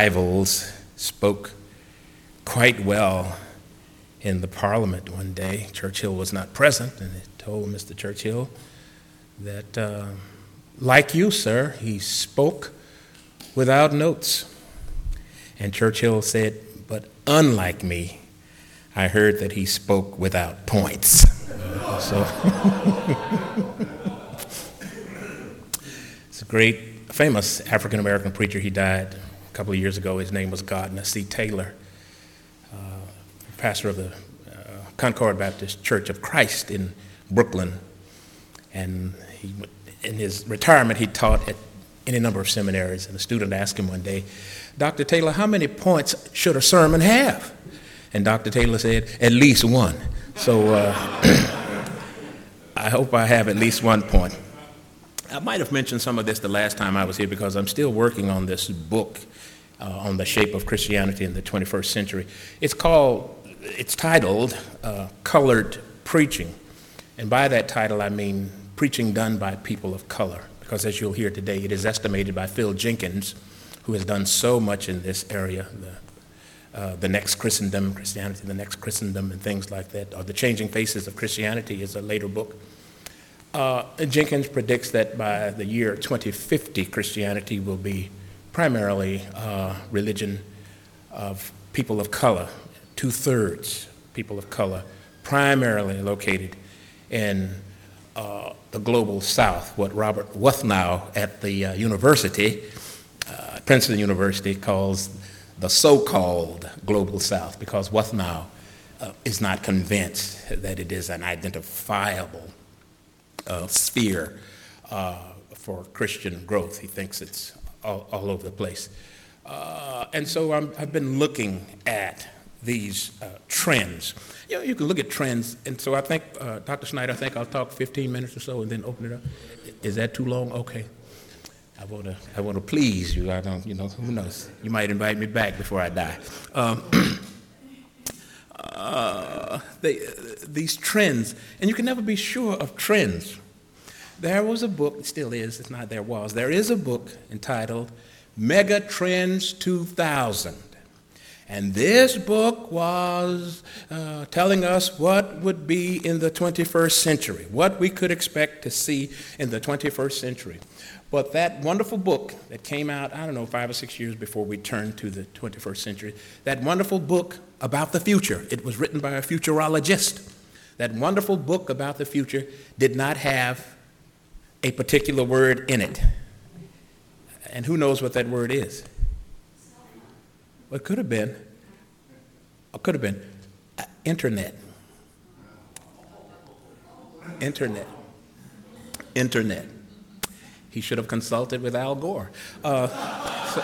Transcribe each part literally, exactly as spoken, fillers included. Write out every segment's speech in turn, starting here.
rivals spoke quite well in the Parliament one day. Churchill was not present, and it told Mister Churchill that, uh, like you, sir, he spoke without notes. And Churchill said, but unlike me, I heard that he spoke without points. So it's a great, famous African-American preacher. He died a couple of years ago. His name was Gardner C. Taylor, uh, pastor of the uh, Concord Baptist Church of Christ in Brooklyn. And he, in his retirement, he taught at any number of seminaries. And a student asked him one day, Doctor Taylor, how many points should a sermon have? And Doctor Taylor said, at least one. So uh, I hope I have at least one point. I might have mentioned some of this the last time I was here because I'm still working on this book uh, on the shape of Christianity in the twenty-first century. It's called, it's titled uh, Colored Preaching. And by that title, I mean preaching done by people of color. Because as you'll hear today, it is estimated by Phil Jenkins, who has done so much in this area, the, uh, the Next Christendom, Christianity, the Next Christendom, and things like that, or The Changing Faces of Christianity is a later book. Uh, Jenkins predicts that by the year twenty fifty, Christianity will be primarily uh, religion of people of color, two-thirds people of color, primarily located in uh, the global south, what Robert Wuthnow at the uh, university, uh, Princeton University, calls the so-called global south, because Wuthnow uh, is not convinced that it is an identifiable Uh, sphere uh, for Christian growth. He thinks it's all, all over the place. Uh, and so I'm, I've been looking at these uh, trends. You know, you can look at trends, and so I think, uh, Doctor Snyder, I think I'll talk fifteen minutes or so and then open it up. Is that too long? Okay. I want to I want to please you. I don't, you know, who knows? You might invite me back before I die. Um, Uh, they, uh, these trends, and you can never be sure of trends. There was a book, it still is, it's not there was, there is a book entitled Mega Trends two thousand. And this book was uh, telling us what would be in the twenty-first century, what we could expect to see in the twenty-first century. But that wonderful book that came out, I don't know, five or six years before we turned to the twenty-first century, that wonderful book about the future, it was written by a futurologist. That wonderful book about the future did not have a particular word in it. And who knows what that word is? Well, it could have been, it could have been uh, internet. Internet. Internet. He should have consulted with Al Gore. Uh, so,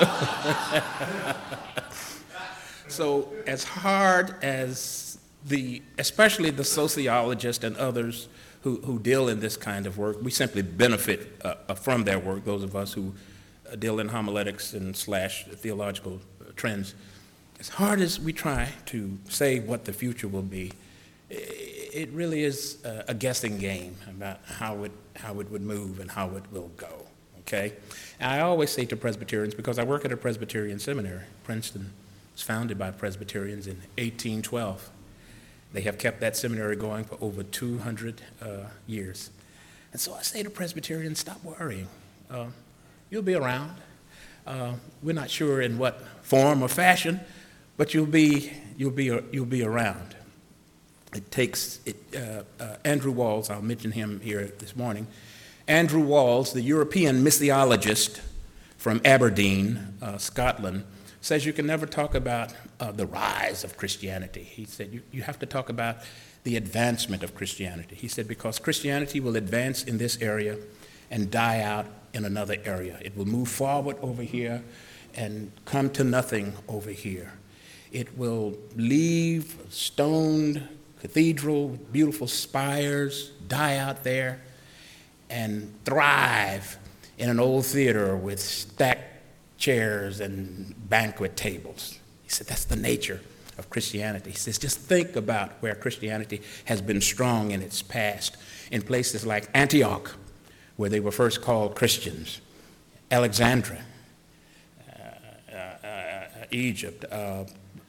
so as hard as the, especially the sociologists and others who, who deal in this kind of work, we simply benefit uh, from their work, those of us who uh, deal in homiletics and slash theological trends. As hard as we try to say what the future will be, it really is a guessing game about how it how it would move and how it will go, okay? And I always say to Presbyterians, because I work at a Presbyterian seminary, Princeton was founded by Presbyterians in eighteen twelve. They have kept that seminary going for over two hundred uh, years. And so I say to Presbyterians, stop worrying. Uh, you'll be around. Uh, we're not sure in what form or fashion, but you'll be, you'll be, you'll be around. It takes, it, uh, uh, Andrew Walls, I'll mention him here this morning. Andrew Walls, the European missiologist from Aberdeen, uh, Scotland, says you can never talk about uh, the rise of Christianity. He said you, you have to talk about the advancement of Christianity. He said because Christianity will advance in this area and die out in another area. It will move forward over here and come to nothing over here. It will leave stoned cathedral with beautiful spires, die out there, and thrive in an old theater with stacked chairs and banquet tables. He said that's the nature of Christianity. He says just think about where Christianity has been strong in its past, in places like Antioch, where they were first called Christians, Alexandria, uh, uh, uh, Egypt, uh, uh,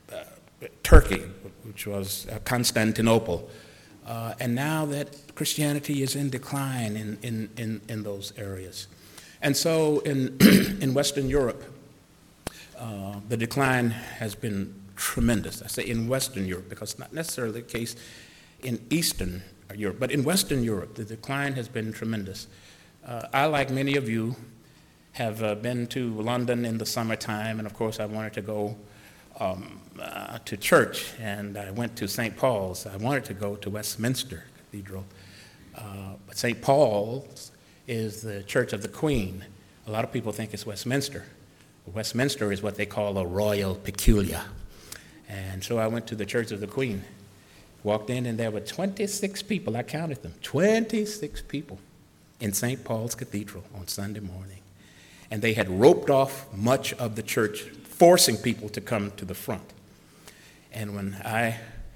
Turkey, which was uh, Constantinople. Uh, and now that Christianity is in decline in, in, in, in those areas. And so in, in Western Europe, uh, the decline has been tremendous. I say in Western Europe because it's not necessarily the case in Eastern Europe, but in Western Europe, the decline has been tremendous. Uh, I, like many of you, have uh, been to London in the summertime, and of course I wanted to go um, uh, to church, and I went to Saint Paul's. I wanted to go to Westminster Cathedral, uh, but Saint Paul's is the Church of the Queen. A lot of people think it's Westminster. Westminster is what they call a royal peculiar. And so I went to the Church of the Queen, walked in, and there were twenty-six people. I counted them, twenty-six people in Saint Paul's Cathedral on Sunday morning. And they had roped off much of the church, forcing people to come to the front. And when I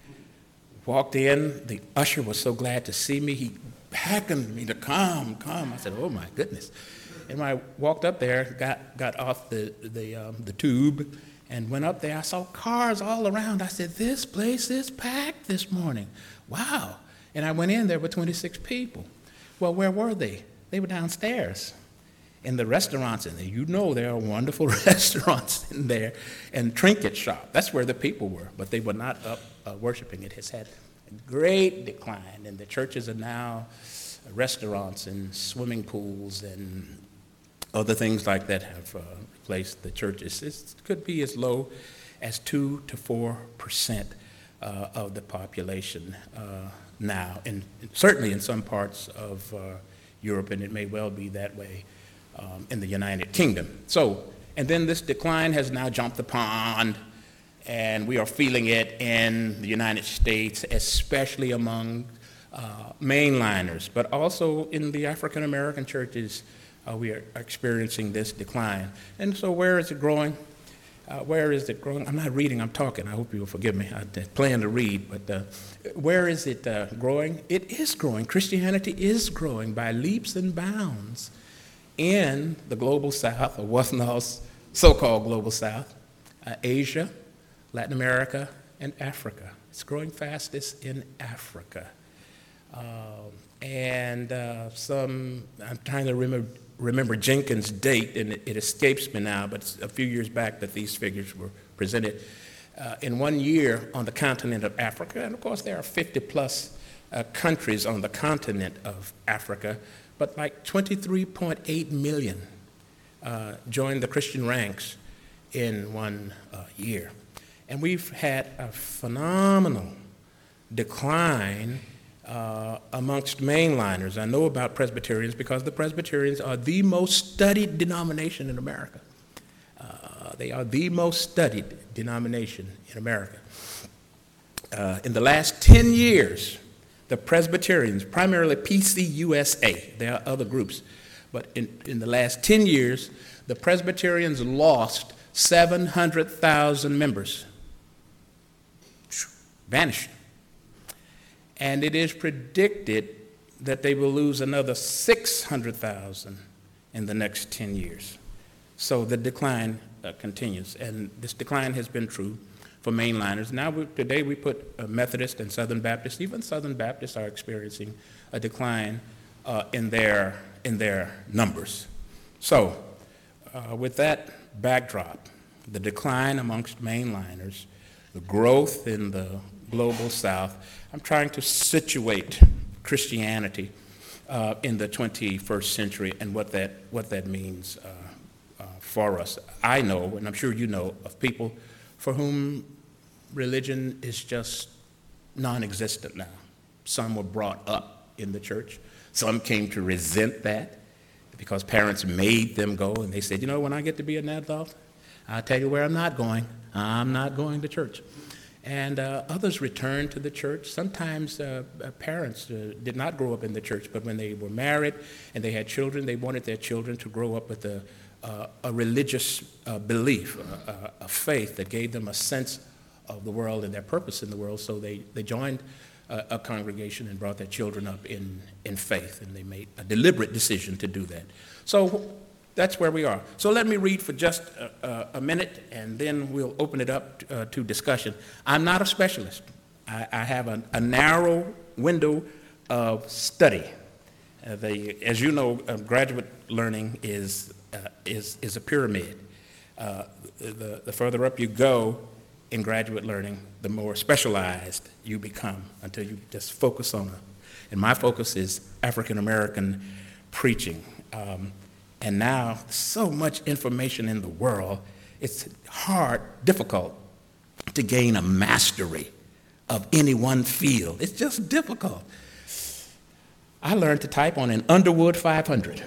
walked in, the usher was so glad to see me. He beckoned me to come, come. I said, oh, my goodness. And when I walked up there, got, got off the, the, um, the tube, and went up there, I saw cars all around. I said, this place is packed this morning. Wow. And I went in, there were twenty-six people. Well, where were they? They were downstairs in the restaurants in there. You know there are wonderful restaurants in there and trinket shop. That's where the people were, but they were not up uh, worshiping. It has had a great decline, and the churches are now restaurants and swimming pools and other things like that have uh, replaced the churches. It could be as low as two to four percent uh, of the population uh, now, and certainly in some parts of uh, Europe, and it may well be that way um, in the United Kingdom. So, and then this decline has now jumped the pond, and we are feeling it in the United States, especially among uh, mainliners, but also in the African American churches. Uh, we are experiencing this decline. And so where is it growing? Uh, where is it growing? I'm not reading, I'm talking. I hope you will forgive me. I plan to read, but uh, where is it uh, growing? It is growing. Christianity is growing by leaps and bounds in the global south, or what's now so-called global south, uh, Asia, Latin America, and Africa. It's growing fastest in Africa. Uh, and uh, some, I'm trying to remember, remember Jenkins' date, and it, it escapes me now, but it's a few years back that these figures were presented. Uh, in one year on the continent of Africa, and of course there are fifty plus uh, countries on the continent of Africa, but like twenty-three point eight million uh, joined the Christian ranks in one uh, year. And we've had a phenomenal decline Uh, amongst mainliners. I know about Presbyterians because the Presbyterians are the most studied denomination in America. Uh, they are the most studied denomination in America. Uh, in the last ten years, the Presbyterians, primarily P C U S A, there are other groups, but in, in the last ten years, the Presbyterians lost seven hundred thousand members. Vanished. And it is predicted that they will lose another six hundred thousand in the next ten years. So the decline uh, continues, and this decline has been true for mainliners. Now, we, today we put uh, Methodist and Southern Baptist, even Southern Baptists are experiencing a decline uh, in their, in their numbers. So uh, with that backdrop, the decline amongst mainliners, the growth in the global south, I'm trying to situate Christianity uh, in the twenty-first century and what that, what that means uh, uh, for us. I know, and I'm sure you know, of people for whom religion is just non-existent now. Some were brought up in the church. Some came to resent that because parents made them go, and they said, you know, when I get to be an adult, I'll tell you where I'm not going. I'm not going to church. And uh, others returned to the church. Sometimes uh, parents uh, did not grow up in the church, but when they were married and they had children, they wanted their children to grow up with a, uh, a religious uh, belief, a, a faith that gave them a sense of the world and their purpose in the world. So they, they joined a, a congregation and brought their children up in, in faith, and they made a deliberate decision to do that. So that's where we are. So let me read for just a, a, a minute, and then we'll open it up uh, to discussion. I'm not a specialist. I, I have a, a narrow window of study. Uh, the, as you know, uh, graduate learning is, uh, is, is a pyramid. Uh, the, the further up you go in graduate learning, the more specialized you become until you just focus on it. And my focus is African American preaching. Um, and now, so much information in the world, it's hard, difficult to gain a mastery of any one field. It's just difficult. I learned to type on an Underwood five hundred.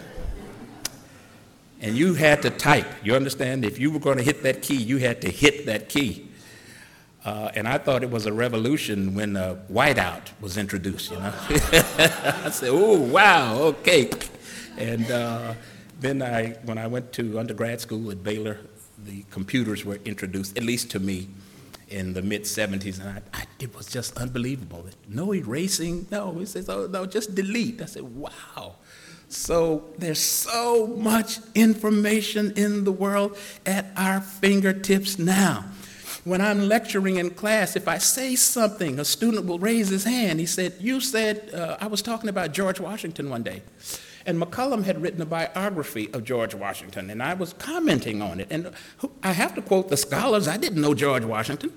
And you had to type. You understand? If you were going to hit that key, you had to hit that key. Uh, and I thought it was a revolution when uh, whiteout was introduced, you know. I said, oh, wow, okay. And uh, then I, when I went to undergrad school at Baylor, the computers were introduced, at least to me, in the mid seventies, and I, I, it was just unbelievable. No erasing, no. He says, oh, no, just delete. I said, wow. So there's so much information in the world at our fingertips now. When I'm lecturing in class, if I say something, a student will raise his hand. He said, you said, uh, I was talking about George Washington one day. And McCullum had written a biography of George Washington, and I was commenting on it. And I have to quote the scholars. I didn't know George Washington.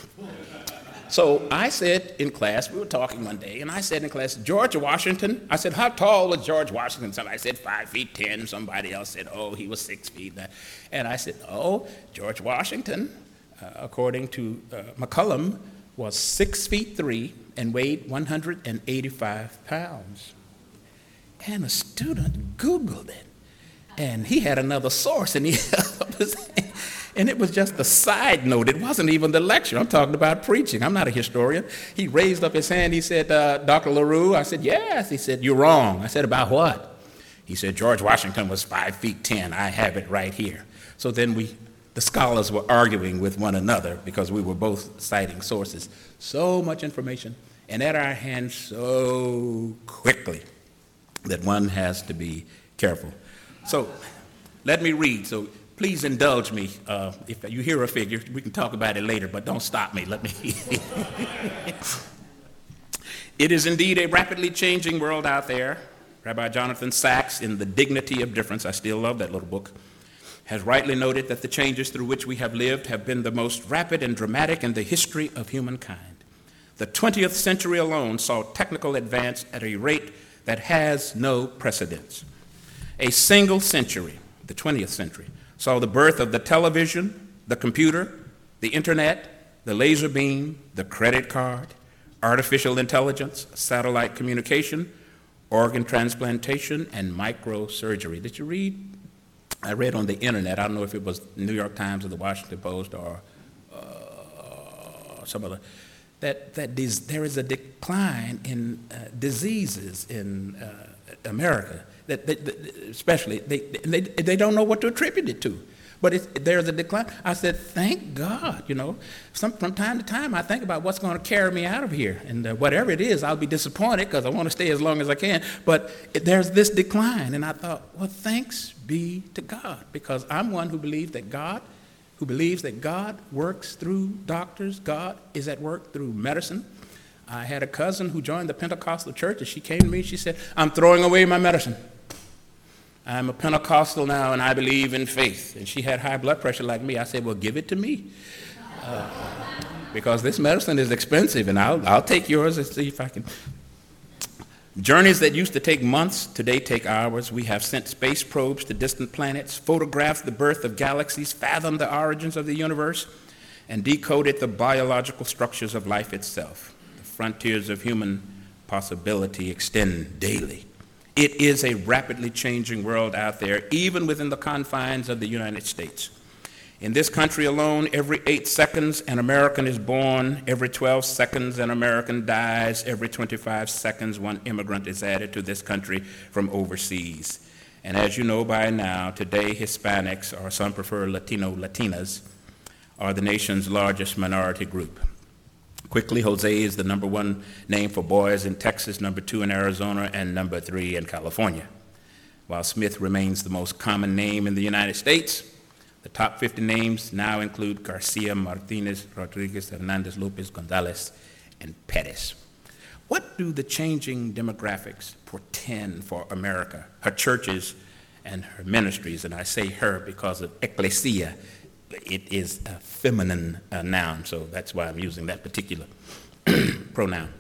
So I said in class, we were talking one day, and I said in class, George Washington. I said, how tall was George Washington? Somebody said five feet ten. Somebody else said, oh, he was six feet. And I said, oh, George Washington, uh, according to uh, McCullum, was six feet three and weighed one hundred eighty-five pounds. And a student Googled it, and he had another source, and he and it was just a side note. It wasn't even the lecture. I'm talking about preaching. I'm not a historian. He raised up his hand. He said, uh, Doctor LaRue? I said, yes. He said, you're wrong. I said, about what? He said, George Washington was five feet ten. I have it right here. So then we, the scholars were arguing with one another because we were both citing sources. So much information, and at our hands so quickly that one has to be careful. So let me read. So please indulge me. Uh, if you hear a figure, we can talk about it later, but don't stop me. Let me. It is indeed a rapidly changing world out there. Rabbi Jonathan Sacks, in The Dignity of Difference, I still love that little book, has rightly noted that the changes through which we have lived have been the most rapid and dramatic in the history of humankind. The twentieth century alone saw technical advance at a rate that has no precedence. A single century, the twentieth century, saw the birth of the television, the computer, the internet, the laser beam, the credit card, artificial intelligence, satellite communication, organ transplantation, and microsurgery. Did you read? I read on the internet, I don't know if it was New York Times or the Washington Post or uh, some other, that, that des- there is a decline in uh, diseases in uh, America, that, that, that especially, they, they, they don't know what to attribute it to. But it's, there's a decline. I said, thank God, you know. Some, from time to time, I think about what's going to carry me out of here. And uh, whatever it is, I'll be disappointed because I want to stay as long as I can. But it, there's this decline. And I thought, well, thanks be to God, because I'm one who believes that God, who believes that God works through doctors. God is at work through medicine. I had a cousin who joined the Pentecostal church, and she came to me and she said, I'm throwing away my medicine. I'm a Pentecostal now, and I believe in faith. And she had high blood pressure like me. I said, well, give it to me. Uh, because this medicine is expensive, and I'll, I'll take yours and see if I can. Journeys that used to take months today take hours. We have sent space probes to distant planets, photographed the birth of galaxies, fathomed the origins of the universe, and decoded the biological structures of life itself. The frontiers of human possibility extend daily. It is a rapidly changing world out there, even within the confines of the United States. In this country alone, every eight seconds an American is born, every twelve seconds an American dies, every twenty-five seconds one immigrant is added to this country from overseas. And as you know by now, today Hispanics, or some prefer Latino, Latinas, are the nation's largest minority group. Quickly, Jose is the number one name for boys in Texas, number two in Arizona, and number three in California. While Smith remains the most common name in the United States, the top fifty names now include Garcia, Martinez, Rodriguez, Hernandez, Lopez, Gonzalez, and Pettis. What do the changing demographics portend for America, her churches, and her ministries? And I say her because of ecclesia. It is a feminine uh, noun, so that's why I'm using that particular pronoun.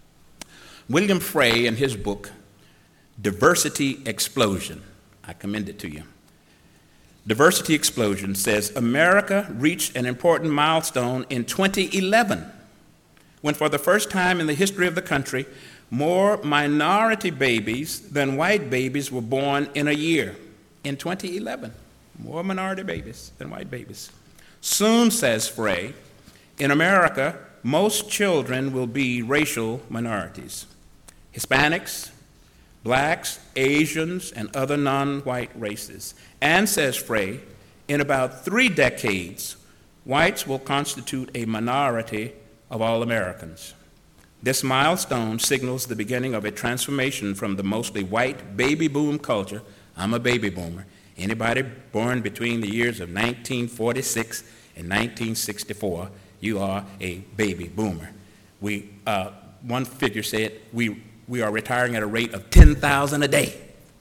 William Frey, in his book, Diversity Explosion, I commend it to you. Diversity Explosion says, America reached an important milestone in twenty eleven, when for the first time in the history of the country, more minority babies than white babies were born in a year. In twenty eleven, more minority babies than white babies. Soon, says Frey, in America, most children will be racial minorities. Hispanics, blacks, Asians, and other non-white races. And, says Frey, in about three decades, whites will constitute a minority of all Americans. This milestone signals the beginning of a transformation from the mostly white baby boom culture. I'm a baby boomer. Anybody born between the years of nineteen forty-six and nineteen sixty-four, you are a baby boomer. We, uh, one figure said we, we are retiring at a rate of ten thousand a day.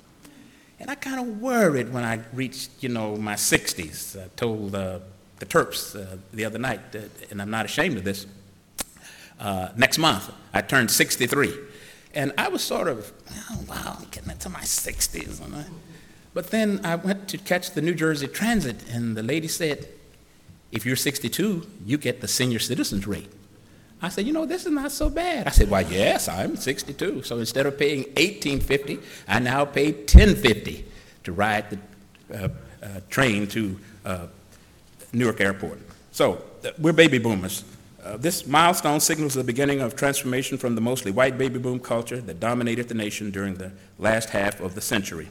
And I kind of worried when I reached, you know, my sixties. I told uh, the Terps uh, the other night, uh, and I'm not ashamed of this, uh, next month I turned sixty-three. And I was sort of, oh, wow, I'm getting into my sixties. And I, But then I went to catch the New Jersey Transit, and the lady said, if you're sixty-two, you get the senior citizens rate. I said, you know, this is not so bad. I said, why, yes, I'm sixty-two. So instead of paying eighteen fifty, I now pay ten fifty to ride the uh, uh, train to uh, Newark Airport. So uh, we're baby boomers. Uh, this milestone signals the beginning of transformation from the mostly white baby boom culture that dominated the nation during the last half of the century.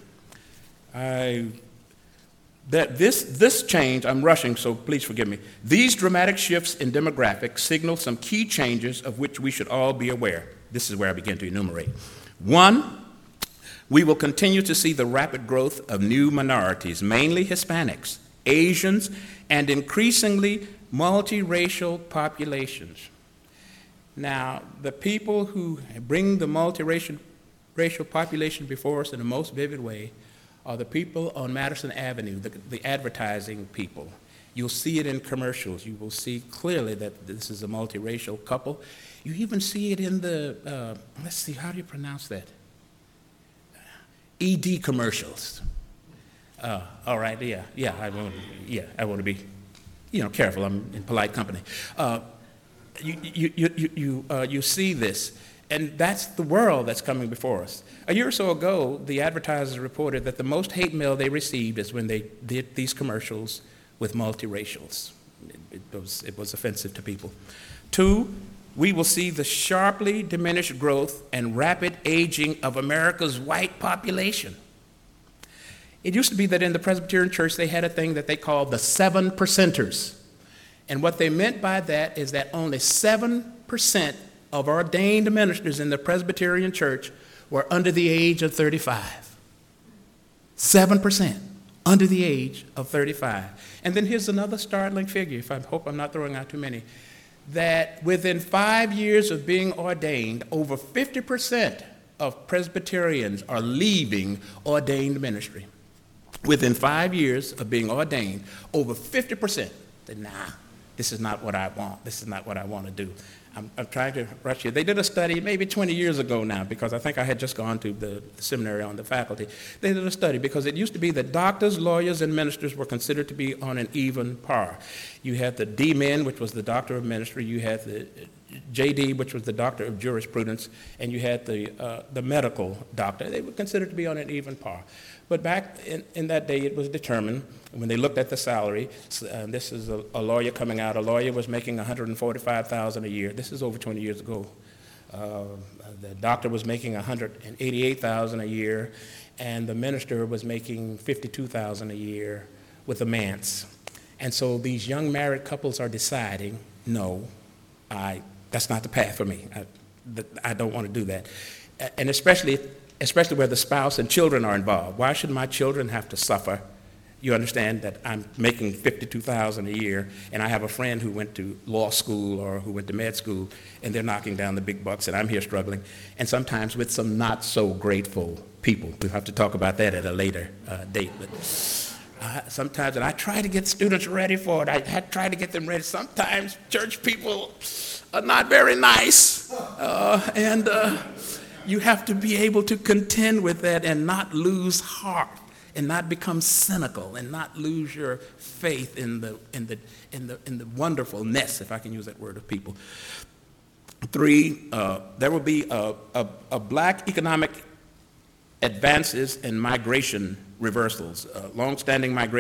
I, that this, this change, I'm rushing, so please forgive me. These dramatic shifts in demographics signal some key changes of which we should all be aware. This is where I begin to enumerate. One, we will continue to see the rapid growth of new minorities, mainly Hispanics, Asians, and increasingly multiracial populations. Now, the people who bring the multiracial racial population before us in the most vivid way are the people on Madison Avenue, the, the advertising people. You'll see it in commercials. You will see clearly that this is a multiracial couple. You even see it in the, uh, let's see, how do you pronounce that? E D commercials. Uh, all right, yeah, yeah, I want, yeah, I want to be, you know, careful. I'm in polite company. Uh, you, you, you, you, you, uh, you see this. And that's the world that's coming before us. A year or so ago, the advertisers reported that the most hate mail they received is when they did these commercials with multiracials. It, it, was, it was offensive to people. Two, we will see the sharply diminished growth and rapid aging of America's white population. It used to be that in the Presbyterian Church, they had a thing that they called the seven percenters. And what they meant by that is that only seven percent of ordained ministers in the Presbyterian Church were under the age of thirty-five. seven percent under the age of thirty-five. And then here's another startling figure, if I hope I'm not throwing out too many, that within five years of being ordained, over fifty percent of Presbyterians are leaving ordained ministry. Within five years of being ordained, over fifty percent said, nah, this is not what I want. This is not what I want to do. I'm, I'm trying to rush you. They did a study maybe twenty years ago now, because I think I had just gone to the, the seminary on the faculty. They did a study because it used to be that doctors, lawyers, and ministers were considered to be on an even par. You had the D Min, which was the doctor of ministry. You had the J D, which was the doctor of jurisprudence, and you had the, uh, the medical doctor. They were considered to be on an even par. But back in, in that day, it was determined, when they looked at the salary, uh, this is a, a lawyer coming out. A lawyer was making one hundred forty-five thousand dollars a year. This is over twenty years ago. Uh, the doctor was making one hundred eighty-eight thousand dollars a year, and the minister was making fifty-two thousand dollars a year with a manse. And so these young married couples are deciding, no, I, that's not the path for me. I, I don't want to do that. And especially especially where the spouse and children are involved. Why should my children have to suffer? You understand that I'm making fifty-two thousand dollars a year, and I have a friend who went to law school or who went to med school, and they're knocking down the big bucks, and I'm here struggling, and sometimes with some not so grateful people. We'll have to talk about that at a later uh, date. But uh, sometimes, and I try to get students ready for it. I, I try to get them ready. Sometimes church people are not very nice, uh, and uh, you have to be able to contend with that and not lose heart, and not become cynical, and not lose your faith in the in the in the in the wonderfulness, if I can use that word, of people. Three, uh, there will be a, a, a black economic advances and migration reversals. Uh, long-standing migration